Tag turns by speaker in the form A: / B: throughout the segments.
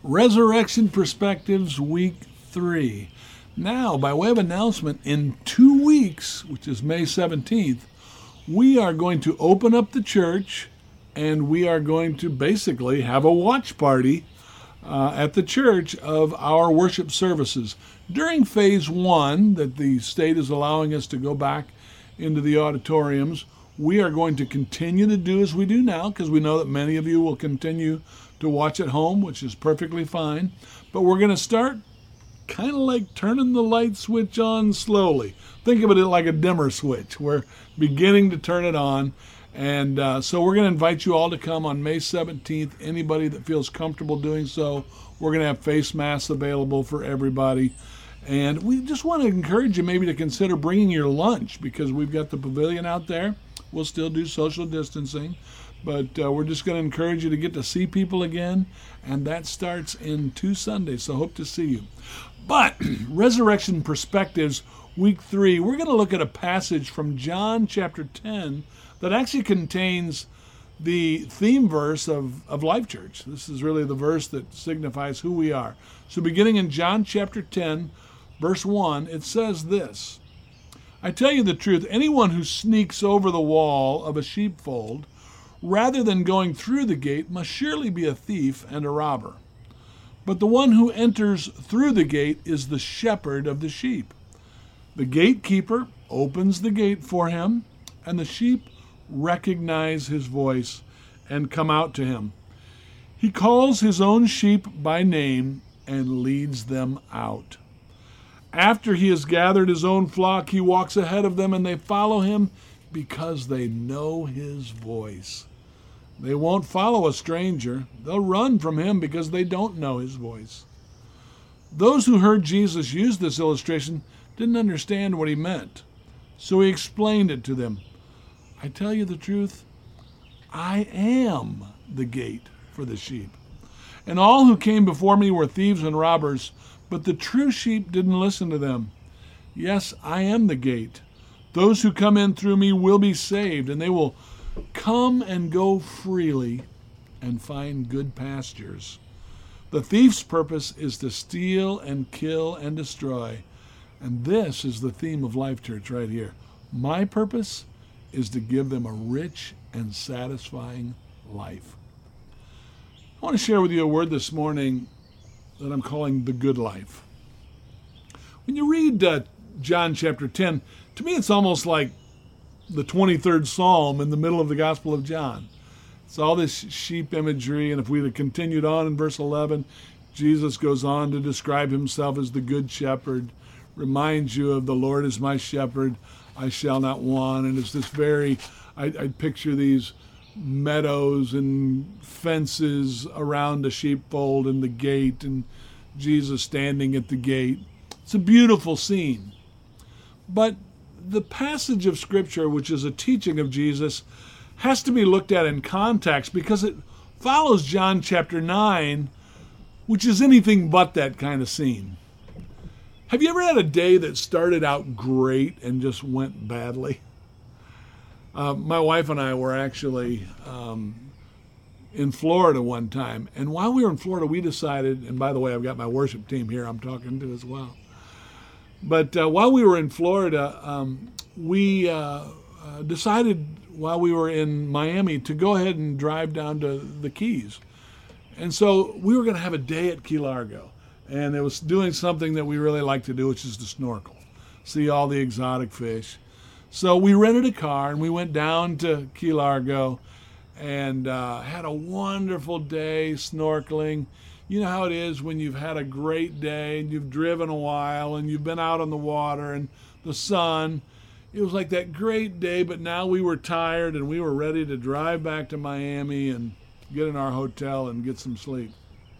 A: Resurrection Perspectives Week 3. Now, by way of announcement, in 2 weeks, which is May 17th, we are going to open up the church and we are going to basically have a watch party at the church of our worship services. During phase 1, that the state is allowing us to go back into the auditoriums, we are going to continue to do as we do now, because we know that many of you will continue to watch at home, which is perfectly fine. But we're going to start kind of like turning the light switch on slowly. Think of it like a dimmer switch. We're beginning to turn it on. And so we're going to invite you all to come on May 17th. Anybody that feels comfortable doing so, we're going to have face masks available for everybody. And we just want to encourage you maybe to consider bringing your lunch, because we've got the pavilion out there. We'll still do social distancing. But we're just going to encourage you to get to see people again. And that starts in 2 Sundays. So hope to see you. But Resurrection Perspectives, Week 3, we're going to look at a passage from John chapter 10 that actually contains the theme verse of Life Church. This is really the verse that signifies who we are. So beginning in John chapter 10, verse 1, it says this: I tell you the truth, anyone who sneaks over the wall of a sheepfold rather than going through the gate must surely be a thief and a robber. But the one who enters through the gate is the shepherd of the sheep. The gatekeeper opens the gate for him, and the sheep recognize his voice and come out to him. He calls his own sheep by name and leads them out. After he has gathered his own flock, he walks ahead of them, and they follow him because they know his voice. They won't follow a stranger. They'll run from him because they don't know his voice. Those who heard Jesus use this illustration didn't understand what he meant, so he explained it to them. I tell you the truth, I am the gate for the sheep. And all who came before me were thieves and robbers, but the true sheep didn't listen to them. Yes, I am the gate. Those who come in through me will be saved, and they will come and go freely and find good pastures. The thief's purpose is to steal and kill and destroy. And this is the theme of Life Church right here. My purpose is to give them a rich and satisfying life. I want to share with you a word this morning that I'm calling the good life. When you read John chapter 10, to me it's almost like the 23rd Psalm in the middle of the Gospel of John. It's all this sheep imagery, and if we'd have continued on in verse 11, Jesus goes on to describe himself as the good shepherd, reminds you of the Lord is my shepherd, I shall not want, and it's this very, I picture these meadows and fences around the sheepfold and the gate, and Jesus standing at the gate. It's a beautiful scene. But the passage of Scripture, which is a teaching of Jesus, has to be looked at in context, because it follows John chapter 9, which is anything but that kind of scene. Have you ever had a day that started out great and just went badly? My wife and I were actually in Florida one time, and while we were in Florida, we decided, and by the way, I've got my worship team here I'm talking to as well, but while we were in Florida, we decided while we were in Miami to go ahead and drive down to the Keys. And so we were going to have a day at Key Largo. And it was doing something that we really like to do, which is to snorkel, see all the exotic fish. So we rented a car and we went down to Key Largo and had a wonderful day snorkeling. You know how it is when you've had a great day and you've driven a while and you've been out on the water and the sun. It was like that great day, but now we were tired and we were ready to drive back to Miami and get in our hotel and get some sleep.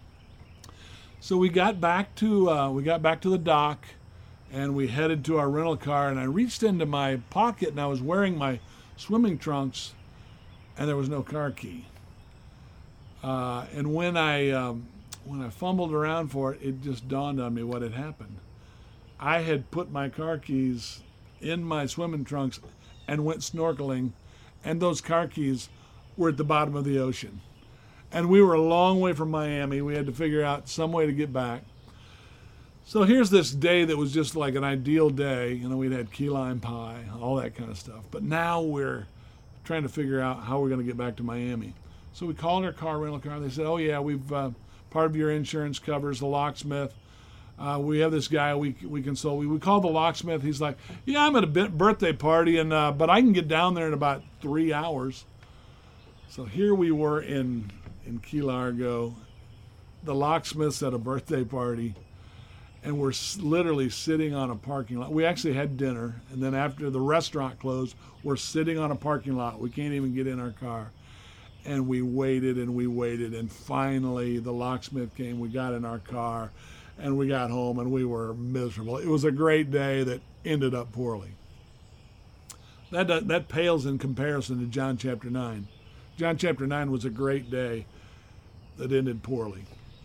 A: So we got back to the dock and we headed to our rental car, and I reached into my pocket and I was wearing my swimming trunks and there was no car key. And when I fumbled around for it, it just dawned on me what had happened. I had put my car keys in my swimming trunks and went snorkeling, and those car keys were at the bottom of the ocean. And we were a long way from Miami. We had to figure out some way to get back. So here's this day that was just like an ideal day. You know, we'd had key lime pie, all that kind of stuff. But now we're trying to figure out how we're going to get back to Miami. So we called our rental car. They said, oh, yeah, we've part of your insurance covers the locksmith. We have this guy we consult. We called the locksmith. He's like, yeah, I'm at a birthday party, and but I can get down there in about 3 hours. So here we were in Key Largo. The locksmith's at a birthday party, and we're literally sitting on a parking lot. We actually had dinner, and then after the restaurant closed, we're sitting on a parking lot. We can't even get in our car. And we waited, and finally the locksmith came. We got in our car, and we got home, and we were miserable. It was a great day that ended up poorly. That pales in comparison to John chapter 9. John chapter 9 was a great day that ended poorly.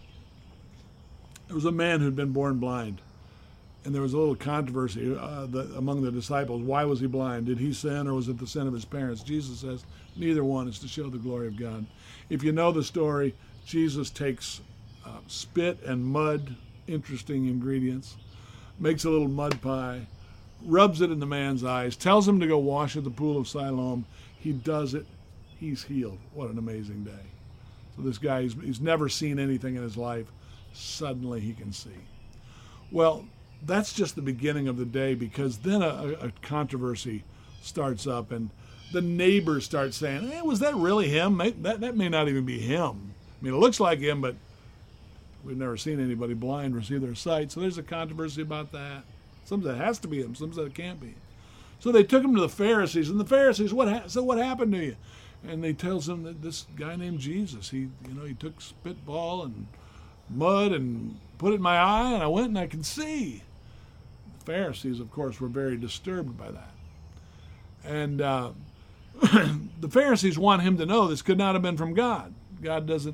A: There was a man who'd been born blind, and there was a little controversy among the disciples. Why was he blind? Did he sin, or was it the sin of his parents? Jesus says, neither one. Is to show the glory of God. If you know the story, Jesus takes spit and mud, interesting ingredients, makes a little mud pie, rubs it in the man's eyes, tells him to go wash at the pool of Siloam. He does it. He's healed. What an amazing day. So this guy, he's never seen anything in his life. Suddenly he can see. Well, that's just the beginning of the day, because then a controversy starts up, and the neighbors start saying, hey, was that really him? That may not even be him. I mean, it looks like him, but we've never seen anybody blind receive their sight. So there's a controversy about that. Some said it has to be him. Some said it can't be. So they took him to the Pharisees, and the Pharisees, what happened to you? And they tells him that this guy named Jesus, he took spitball and mud and put it in my eye, and I went and I could see. The Pharisees, of course, were very disturbed by that. And the Pharisees want him to know this could not have been from God. God doesn't.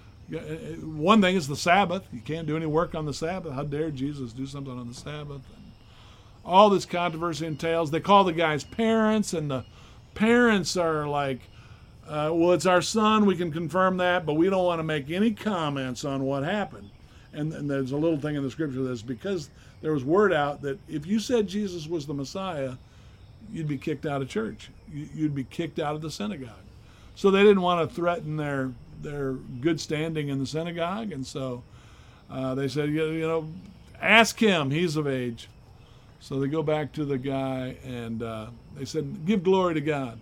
A: One thing is the Sabbath. You can't do any work on the Sabbath. How dare Jesus do something on the Sabbath? And all this controversy entails. They call the guy's parents, and the parents are like, well, it's our son, we can confirm that, but we don't want to make any comments on what happened. And there's a little thing in the scripture that's because there was word out that if you said Jesus was the Messiah, you'd be kicked out of church. You'd be kicked out of the synagogue. So they didn't want to threaten their good standing in the synagogue, and so they said, ask him, he's of age. So they go back to the guy, and they said, give glory to God.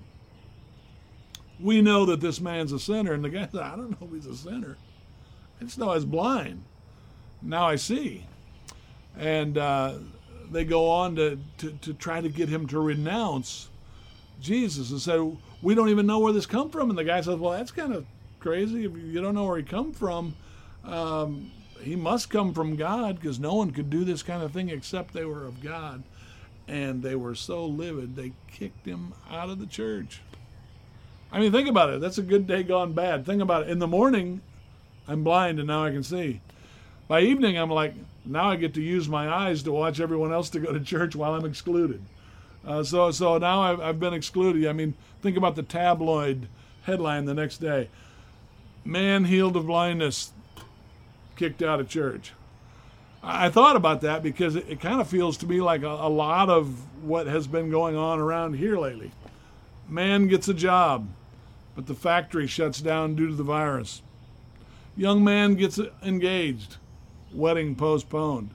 A: We know that this man's a sinner. And the guy said, I don't know if he's a sinner. I just know I was blind. Now I see. And they go on to try to get him to renounce Jesus and said, we don't even know where this come from. And the guy says, well, that's kind of crazy. If you don't know where he come from, he must come from God, because no one could do this kind of thing except they were of God. And they were so livid, they kicked him out of the church. I mean, think about it. That's a good day gone bad. Think about it. In the morning, I'm blind and now I can see. By evening, I'm like, now I get to use my eyes to watch everyone else to go to church while I'm excluded. So now I've been excluded. I mean, think about the tabloid headline the next day. Man healed of blindness, kicked out of church. I thought about that because it kind of feels to me like a lot of what has been going on around here lately. Man gets a job, but the factory shuts down due to the virus. Young man gets engaged, wedding postponed.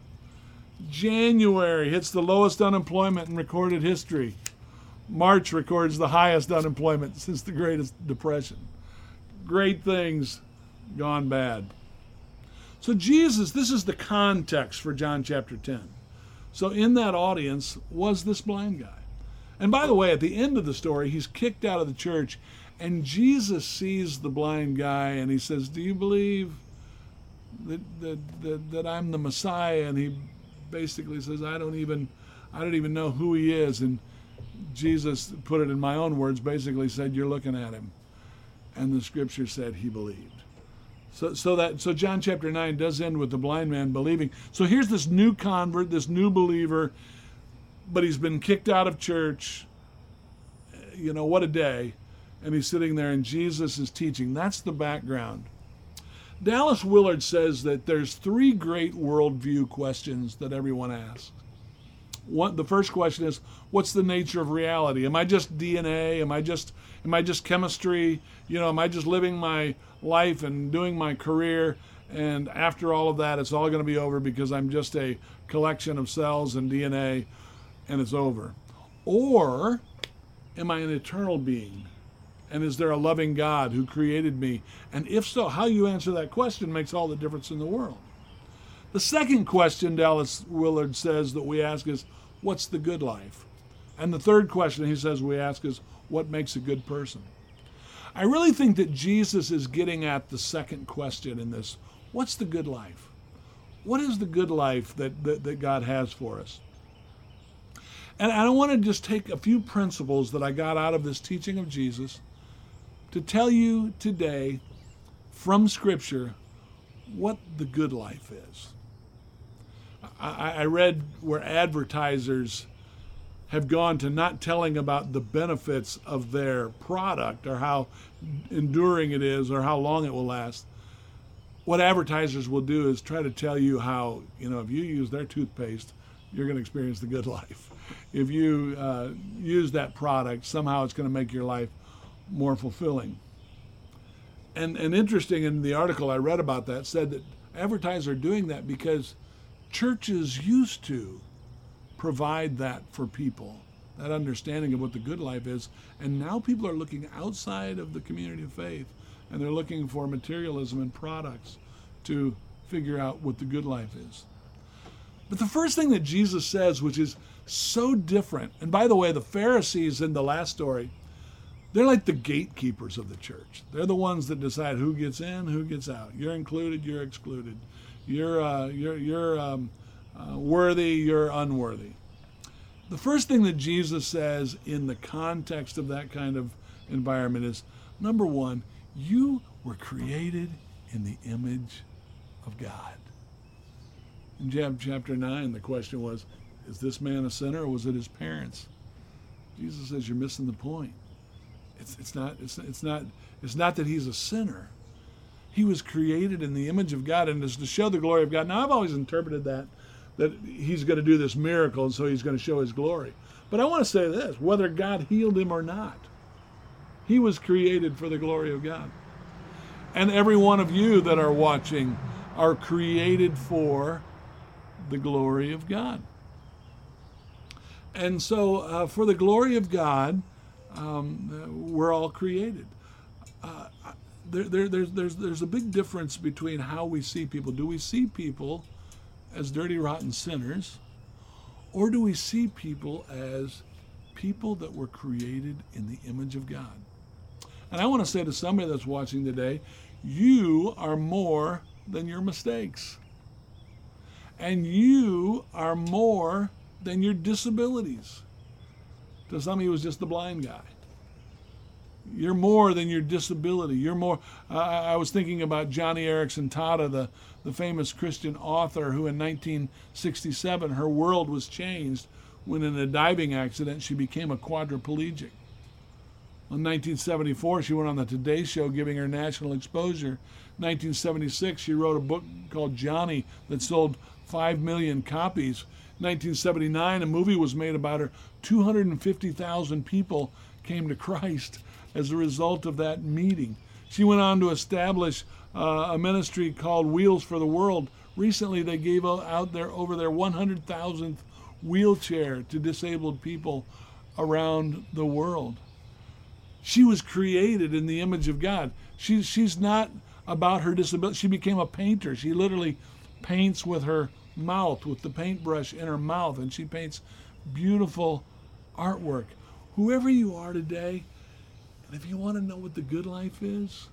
A: January hits the lowest unemployment in recorded history. March records the highest unemployment since the Great Depression. Great things gone bad. So Jesus, this is the context for John chapter 10. So in that audience was this blind guy. And by the way, at the end of the story, he's kicked out of the church, and Jesus sees the blind guy, and he says, do you believe that I'm the Messiah? And he basically says, I don't even know who he is. And Jesus, put it in my own words, basically said, you're looking at him. And the scripture said he believed. So John chapter 9 does end with the blind man believing. So here's this new convert, this new believer, but he's been kicked out of church. What a day. And he's sitting there and Jesus is teaching. That's the background Dallas Willard says that there's three great worldview questions that everyone asks. The first question is, what's the nature of reality? Am I just DNA? Am I just chemistry? Am I just living my life and doing my career? And after all of that, it's all going to be over because I'm just a collection of cells and DNA, and it's over. Or am I an eternal being? And is there a loving God who created me? And if so, how you answer that question makes all the difference in the world. The second question, Dallas Willard says, that we ask is, what's the good life? And the third question he says we ask is, what makes a good person? I really think that Jesus is getting at the second question in this. What's the good life? What is the good life that God has for us? And I want to just take a few principles that I got out of this teaching of Jesus to tell you today from Scripture what the good life is. I read where advertisers have gone to not telling about the benefits of their product or how enduring it is or how long it will last. What advertisers will do is try to tell you how, if you use their toothpaste, you're going to experience the good life. If you use that product, somehow it's going to make your life more fulfilling. And interesting, in the article I read about that, said that advertisers are doing that because churches used to provide that for people, that understanding of what the good life is. And now people are looking outside of the community of faith, and they're looking for materialism and products to figure out what the good life is. But the first thing that Jesus says, which is so different, and by the way, the Pharisees in the last story, they're like the gatekeepers of the church. They're the ones that decide who gets in, who gets out. You're included, you're excluded. You're worthy, you're unworthy. The first thing that Jesus says in the context of that kind of environment is, number one, you were created in the image of God. In chapter 9, the question was, is this man a sinner or was it his parents? Jesus says, you're missing the point. It's not that he's a sinner. He was created in the image of God, and it's to show the glory of God. Now, I've always interpreted that he's going to do this miracle, and so he's going to show his glory. But I want to say this, whether God healed him or not, he was created for the glory of God. And every one of you that are watching are created for the glory of God. And so for the glory of God, we're all created. There's a big difference between how we see people. Do we see people as dirty, rotten sinners, or do we see people as people that were created in the image of God? And I want to say to somebody that's watching today, you are more than your mistakes. And you are more than your disabilities. To some, he was just the blind guy. You're more than your disability. You're more. I was thinking about Johnny Erickson Tata, the famous Christian author, who in 1967, her world was changed when in a diving accident she became a quadriplegic. In 1974, she went on the Today Show giving her national exposure. 1976, she wrote a book called Johnny that sold 5 million copies. 1979, a movie was made about her. 250,000 people came to Christ as a result of that meeting. She went on to establish a ministry called Wheels for the World. Recently, they gave out over their 100,000th wheelchair to disabled people around the world. She was created in the image of God. She's not about her disability. She became a painter. She literally paints with her mouth, with the paintbrush in her mouth, and she paints beautiful artwork. Whoever you are today, and if you want to know what the good life is,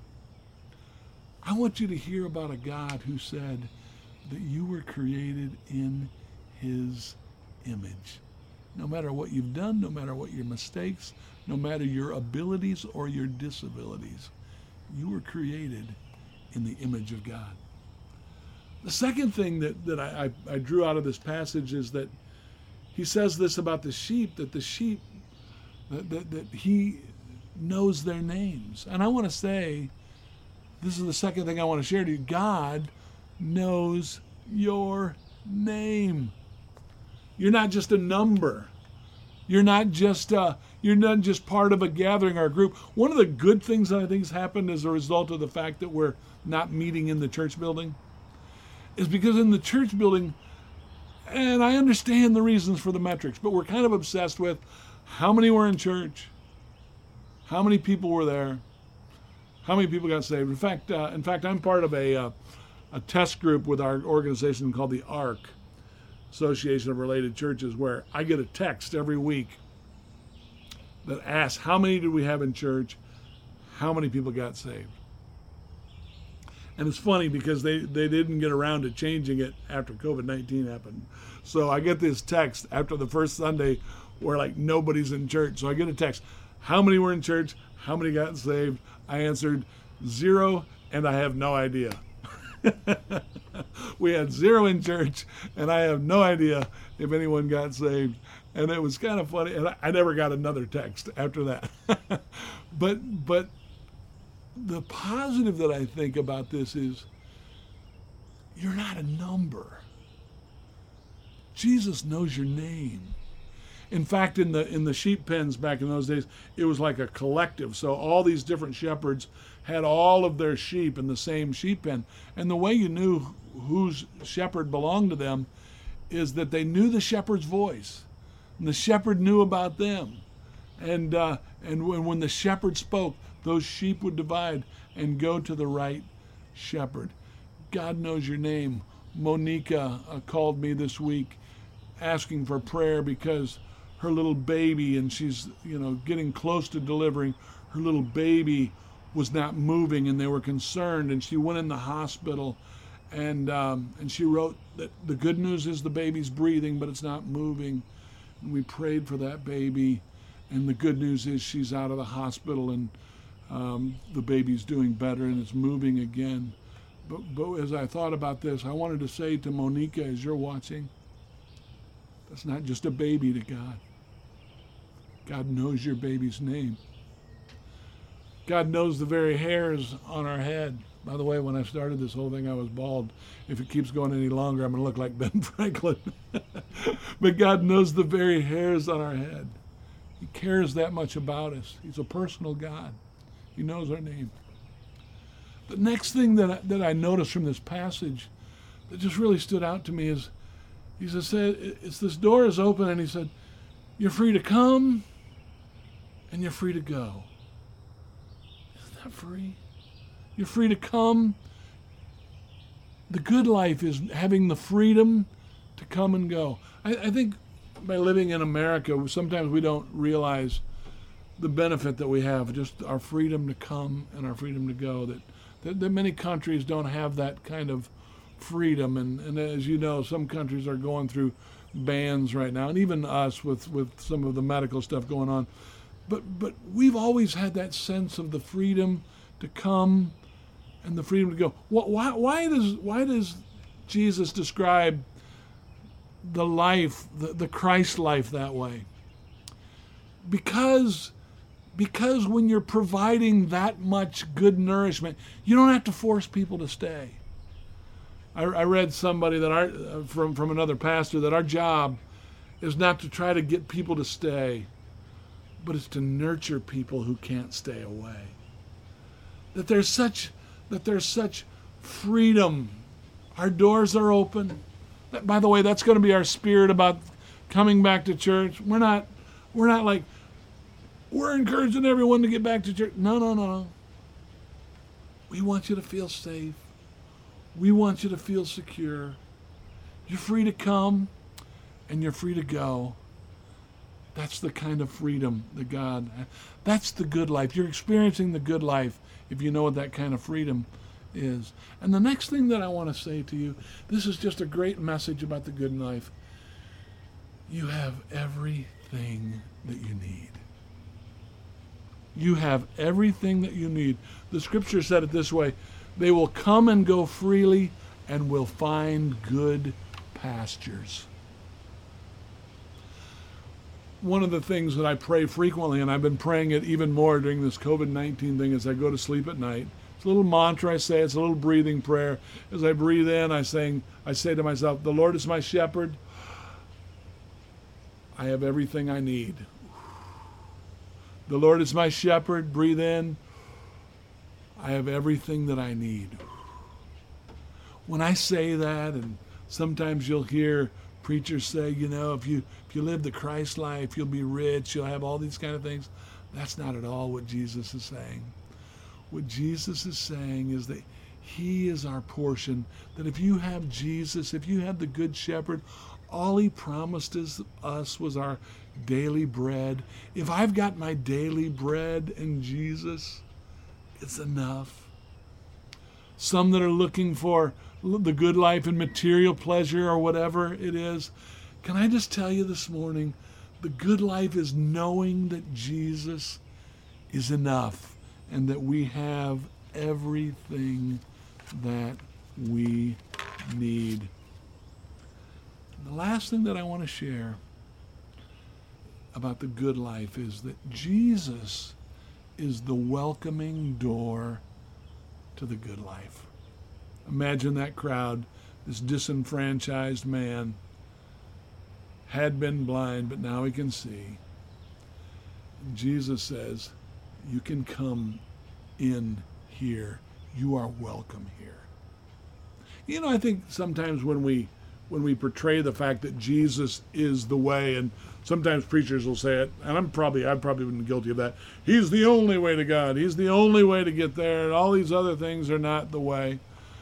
A: I want you to hear about a God who said that you were created in his image. No matter what you've done, no matter what your mistakes, no matter your abilities or your disabilities, you were created in the image of God. The second thing that I drew out of this passage is that he says this about the sheep, that the sheep, that he knows their names. And I want to say this is the second thing I want to share to you. God knows your name. You're not just a number. You're not just part of a gathering or a group. One of the good things that I think has happened as a result of the fact that we're not meeting in the church building is because in the church building, and I understand the reasons for the metrics, but we're kind of obsessed with how many were in church, how many people were there, how many people got saved. In fact, I'm part of a test group with our organization called the ARC, Association of Related Churches, where I get a text every week that asks, how many did we have in church? How many people got saved? And it's funny because they didn't get around to changing it after COVID-19 happened. So I get this text after the first Sunday where like nobody's in church. So I get a text, how many were in church? How many got saved? I answered 0, and I have no idea. We had 0 in church, and I have no idea if anyone got saved. And it was kind of funny, and I never got another text after that. But the positive that I think about this is you're not a number. Jesus knows your name. In fact, in the sheep pens back in those days, it was like a collective. So all these different shepherds had all of their sheep in the same sheep pen. And the way you knew whose shepherd belonged to them is that they knew the shepherd's voice. And the shepherd knew about them. And when the shepherd spoke, those sheep would divide and go to the right shepherd. God knows your name. Monica called me this week asking for prayer because her little baby, and she's getting close to delivering, her little baby was not moving, and they were concerned, and she went in the hospital, and she wrote that the good news is the baby's breathing, but it's not moving. And we prayed for that baby, and the good news is she's out of the hospital, and the baby's doing better, and it's moving again. But as I thought about this, I wanted to say to Monica, as you're watching, that's not just a baby to God. God knows your baby's name. God knows the very hairs on our head. By the way, when I started this whole thing, I was bald. If it keeps going any longer, I'm going to look like Ben Franklin. But God knows the very hairs on our head. He cares that much about us. He's a personal God. He knows our name. The next thing that I noticed from this passage that just really stood out to me is, he said, it's this door is open, and he said, you're free to come and you're free to go. Isn't that free? You're free to come. The good life is having the freedom to come and go. I think by living in America, sometimes we don't realize the benefit that we have, just our freedom to come and our freedom to go, that many countries don't have that kind of freedom. And as you know, some countries are going through bans right now, and even us with some of the medical stuff going on. But we've always had that sense of the freedom to come and the freedom to go. Why does Jesus describe the life, the Christ life, that way? Because when you're providing that much good nourishment, you don't have to force people to stay. I read somebody that from another pastor that our job is not to try to get people to stay, but it's to nurture people who can't stay away. That there's such freedom. Our doors are open. By the way, that's going to be our spirit about coming back to church. We're not like, we're encouraging everyone to get back to church. No. We want you to feel safe. We want you to feel secure. You're free to come and you're free to go. That's the kind of freedom that God, that's the good life. You're experiencing the good life if you know what that kind of freedom is. And the next thing that I want to say to you, this is just a great message about the good life. You have everything that you need. You have everything that you need. The scripture said it this way: they will come and go freely and will find good pastures. One of the things that I pray frequently, and I've been praying it even more during this COVID-19 thing as I go to sleep at night, It's a little mantra I say. It's a little breathing prayer. As I breathe in, I say to myself, the Lord is my shepherd. I have everything I need. The Lord is my shepherd. Breathe in. I have everything that I need. When I say that, and sometimes you'll hear preachers say, if you live the Christ life, you'll be rich, you'll have all these kind of things. That's not at all what Jesus is saying. What Jesus is saying is that he is our portion, that if you have Jesus, if you have the Good Shepherd, all he promised us was our daily bread. If I've got my daily bread in Jesus, it's enough. Some that are looking for the good life and material pleasure or whatever it is, can I just tell you this morning, the good life is knowing that Jesus is enough and that we have everything that we need. The last thing that I want to share about the good life is that Jesus is the welcoming door to the good life. Imagine that crowd, this disenfranchised man, had been blind, but now he can see. And Jesus says, you can come in here. You are welcome here. I think sometimes when we portray the fact that Jesus is the way, and sometimes preachers will say it, and I've probably been guilty of that. He's the only way to God. He's the only way to get there, and all these other things are not the way.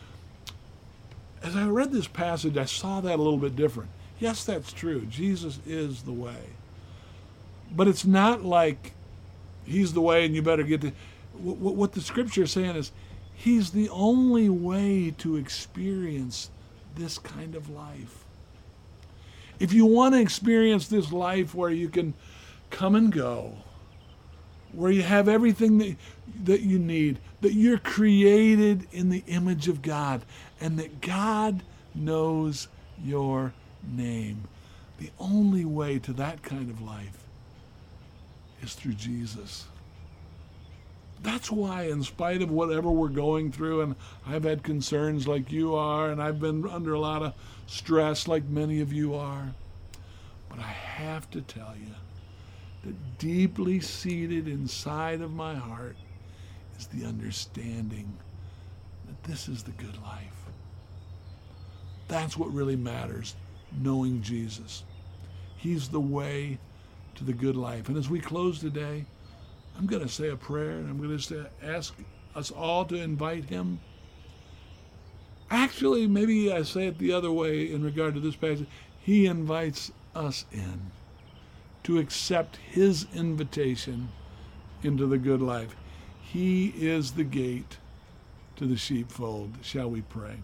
A: As I read this passage, I saw that a little bit different. Yes, that's true. Jesus is the way. But it's not like he's the way and you better get to... What the scripture is saying is he's the only way to experience this kind of life. If you want to experience this life where you can come and go, where you have everything that you need, that you're created in the image of God, and that God knows your name, the only way to that kind of life is through Jesus. That's why, in spite of whatever we're going through, and I've had concerns like you are, and I've been under a lot of stress like many of you are, but I have to tell you that deeply seated inside of my heart is the understanding that this is the good life. That's what really matters, knowing Jesus. He's the way to the good life. And as we close today, I'm going to say a prayer, and I'm going to ask us all to invite him. Actually, maybe I say it the other way in regard to this passage. He invites us in to accept his invitation into the good life. He is the gate to the sheepfold. Shall we pray?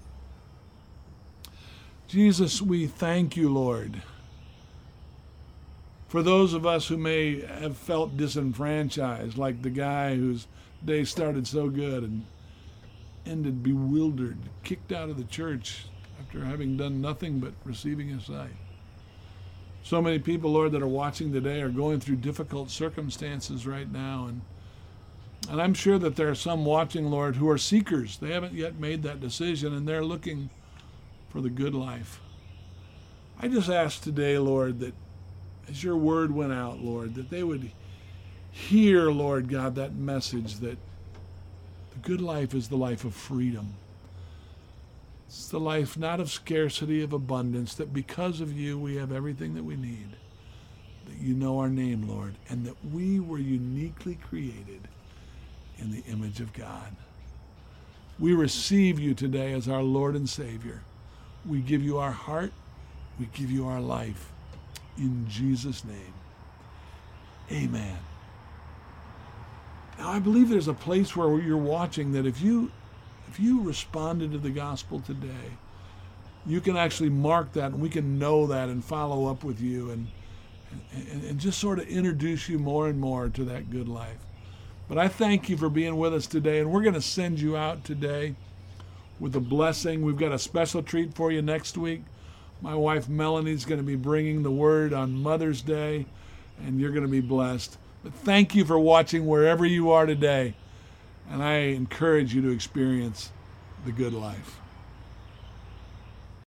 A: Jesus, we thank you, Lord, for those of us who may have felt disenfranchised, like the guy whose day started so good and ended bewildered, kicked out of the church after having done nothing but receiving his sight. So many people, Lord, that are watching today are going through difficult circumstances right now. And I'm sure that there are some watching, Lord, who are seekers. They haven't yet made that decision, and they're looking for the good life. I just ask today, Lord, that as your word went out, Lord, that they would hear, Lord God, that message that the good life is the life of freedom. It's the life not of scarcity, of abundance, that because of you we have everything that we need, that you know our name, Lord, and that we were uniquely created in the image of God. We receive you today as our Lord and Savior. We give you our heart. We give you our life. In Jesus' name, amen. Now, I believe there's a place where you're watching that if you responded to the gospel today, you can actually mark that, and we can know that and follow up with you and just sort of introduce you more and more to that good life. But I thank you for being with us today, and we're going to send you out today with a blessing. We've got a special treat for you next week. My wife Melanie's going to be bringing the word on Mother's Day, and you're going to be blessed. But thank you for watching wherever you are today. and I encourage you to experience the good life.